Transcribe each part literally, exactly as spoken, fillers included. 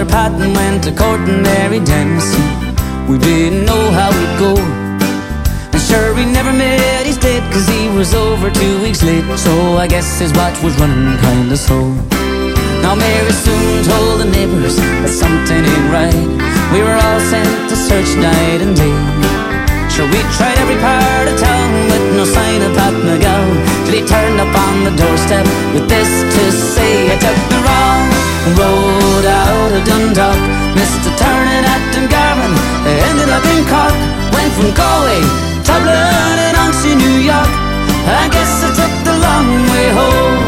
brother Patton went to court and Mary Dempsey. We didn't know how it'd go, and sure we never met his date, cause he was over two weeks late. So I guess his watch was running kinda slow. Now Mary soon told the neighbours that something ain't right. We were all sent to search night and day. Sure, we tried every part of town with no sign of Pat McGowan, till he turned up on the doorstep with this to say: I took the wrong road out of Dundalk, missed a turning at Dungarvan, ended up in Cork, went from Galway, Dublin and on to New York. I guess I took the long way home.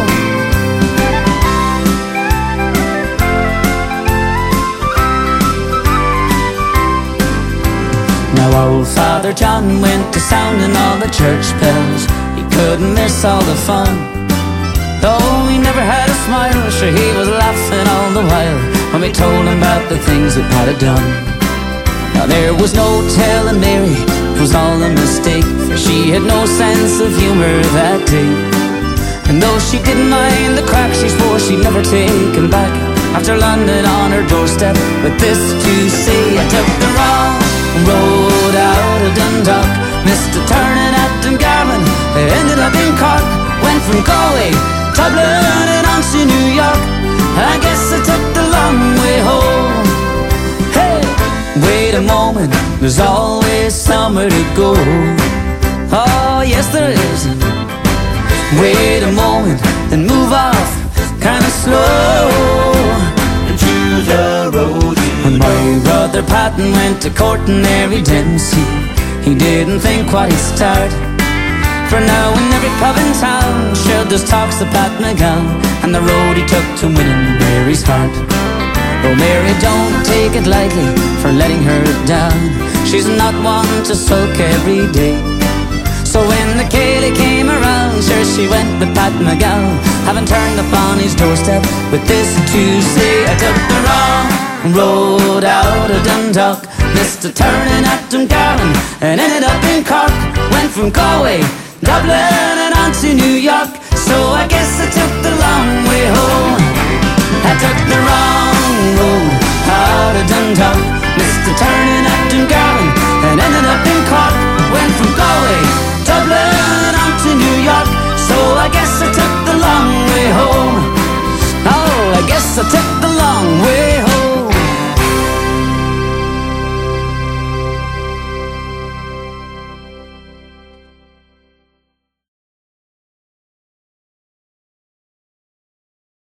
Now old Father John went to sounding all the church bells. He couldn't miss all the fun. Though he never had a smile, sure he was laughing all the while when we told him about the things that Pat had done. Now there was no telling Mary it was all a mistake, for she had no sense of humour that day. And though she didn't mind the crack, she swore she'd never take him back, after landing on her doorstep with this to say: I took the wrong road out of Dundalk, missed a turning at Dungarvan, ended up in Cork, went from Galway, Dublin and on to New York. I guess I took the long way home. Hey, wait a moment, there's always somewhere to go. Oh yes there is. Wait a moment, then move off kinda slow into the road. When my brother Patton went to court and Mary Dempsey, he didn't think what he'd start. For now in every pub in town, sure there's talks of Pat McGowan and the road he took to winning Mary's heart. Oh Mary, don't take it lightly for letting her down, she's not one to sulk every day. So when the Cayley came around, sure she went with Pat McGowan, having turned up on his doorstep with this to say: I took the wrong road out of Dundalk, missed a turning at Dungarvan, and ended up in Cork, went from Galway, Dublin and on to New York. So I guess I took the long way home. I took the wrong road out of Dundalk, missed a turning at Dungarvan, and ended up in